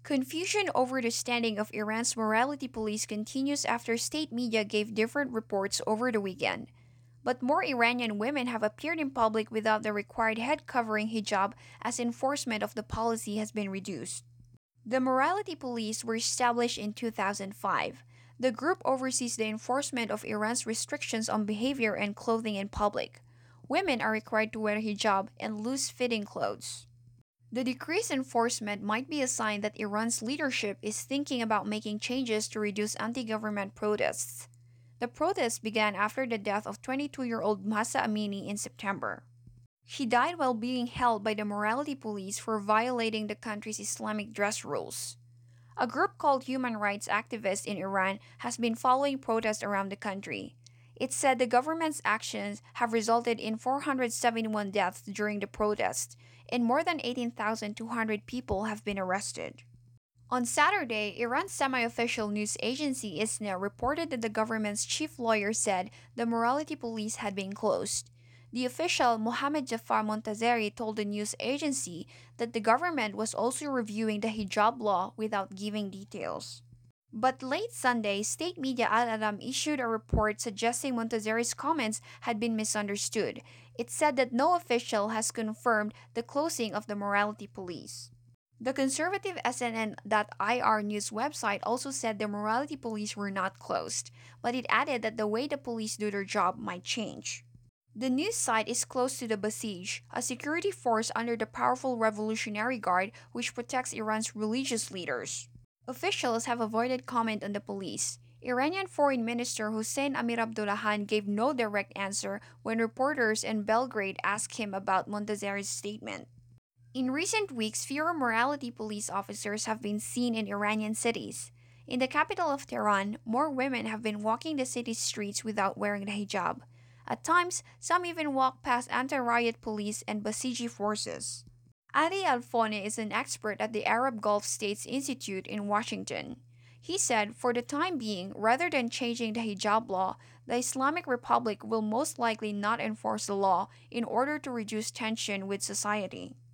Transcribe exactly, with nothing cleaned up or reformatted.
Confusion over the standing of Iran's morality police continues after state media gave different reports over the weekend. But more Iranian women have appeared in public without the required head covering hijab as enforcement of the policy has been reduced. The morality police were established in two thousand five. The group oversees the enforcement of Iran's restrictions on behavior and clothing in public. Women are required to wear hijab and loose fitting clothes. The decreased enforcement might be a sign that Iran's leadership is thinking about making changes to reduce anti government protests. The protests began after the death of twenty-two year old Mahsa Amini in September. She died while being held by the morality police for violating the country's Islamic dress rules. A group called Human Rights Activists in Iran has been following protests around the country. It said the government's actions have resulted in four hundred seventy-one deaths during the protests, and more than eighteen thousand two hundred people have been arrested. On Saturday, Iran's semi-official news agency ISNA reported that the government's chief lawyer said the morality police had been closed. The official, Mohammad Jafar Montazeri, told the news agency that the government was also reviewing the hijab law without giving details. But late Sunday, state media Al Alam issued a report suggesting Montazeri's comments had been misunderstood. It said that no official has confirmed the closing of the morality police. The conservative S N N dot I R news website also said the morality police were not closed, but it added that the way the police do their job might change. The news site is close to the Basij, a security force under the powerful Revolutionary Guard which protects Iran's religious leaders. Officials have avoided comment on the police. Iranian Foreign Minister Hossein Amir Abdollahian gave no direct answer when reporters in Belgrade asked him about Montazeri's statement. In recent weeks, fewer morality police officers have been seen in Iranian cities. In the capital of Tehran, more women have been walking the city's streets without wearing the hijab. At times, some even walk past anti-riot police and Basiji forces. Ali Alfone is an expert at the Arab Gulf States Institute in Washington. He said, for the time being, rather than changing the hijab law, the Islamic Republic will most likely not enforce the law in order to reduce tension with society.